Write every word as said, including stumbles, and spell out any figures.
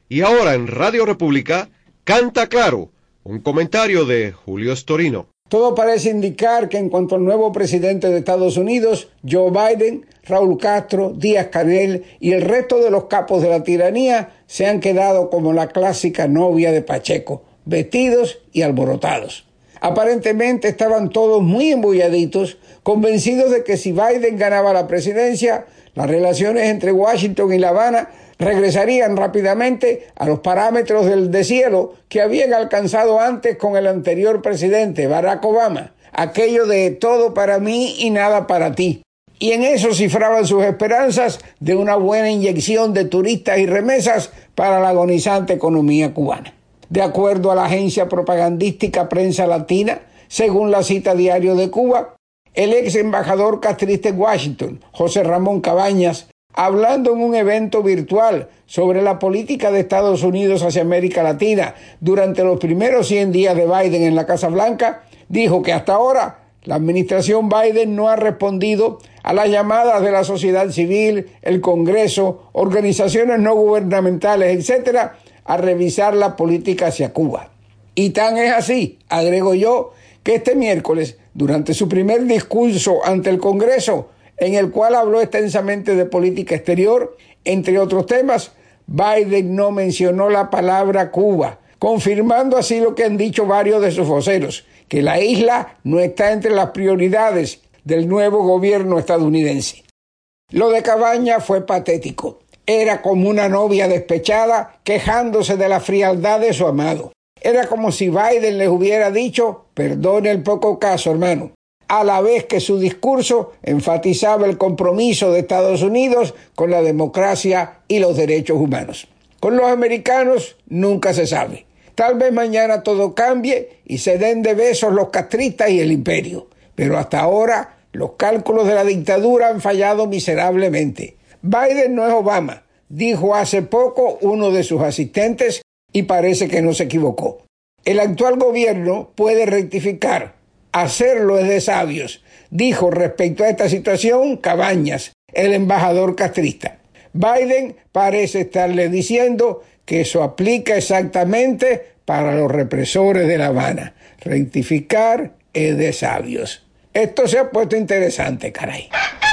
Y ahora en Radio República, Canta Claro, un comentario de Julio Storino. Todo parece indicar que en cuanto al nuevo presidente de Estados Unidos, Joe Biden, Raúl Castro, Díaz-Canel y el resto de los capos de la tiranía se han quedado como la clásica novia de Pacheco, vestidos y alborotados. Aparentemente estaban todos muy embulladitos, convencidos de que si Biden ganaba la presidencia, las relaciones entre Washington y La Habana regresarían rápidamente a los parámetros del deshielo que habían alcanzado antes con el anterior presidente, Barack Obama, aquello de todo para mí y nada para ti. Y en eso cifraban sus esperanzas de una buena inyección de turistas y remesas para la agonizante economía cubana. De acuerdo a la agencia propagandística Prensa Latina, según la cita Diario de Cuba, el ex embajador castrista en Washington, José Ramón Cabañas, hablando en un evento virtual sobre la política de Estados Unidos hacia América Latina durante los primeros cien días de Biden en la Casa Blanca, dijo que hasta ahora la administración Biden no ha respondido a las llamadas de la sociedad civil, el Congreso, organizaciones no gubernamentales, etcétera, a revisar la política hacia Cuba. Y tan es así, agrego yo, que este miércoles, durante su primer discurso ante el Congreso, en el cual habló extensamente de política exterior, entre otros temas, Biden no mencionó la palabra Cuba, confirmando así lo que han dicho varios de sus voceros, que la isla no está entre las prioridades del nuevo gobierno estadounidense. Lo de Cabañas fue patético. Era como una novia despechada quejándose de la frialdad de su amado. Era como si Biden les hubiera dicho, perdone el poco caso, hermano, a la vez que su discurso enfatizaba el compromiso de Estados Unidos con la democracia y los derechos humanos. Con los americanos nunca se sabe. Tal vez mañana todo cambie y se den de besos los castristas y el imperio. Pero hasta ahora los cálculos de la dictadura han fallado miserablemente. Biden no es Obama, dijo hace poco uno de sus asistentes y parece que no se equivocó. El actual gobierno puede rectificar. Hacerlo es de sabios, dijo respecto a esta situación Cabañas, el embajador castrista. Biden parece estarle diciendo que eso aplica exactamente para los represores de La Habana. Rectificar es de sabios. Esto se ha puesto interesante, caray.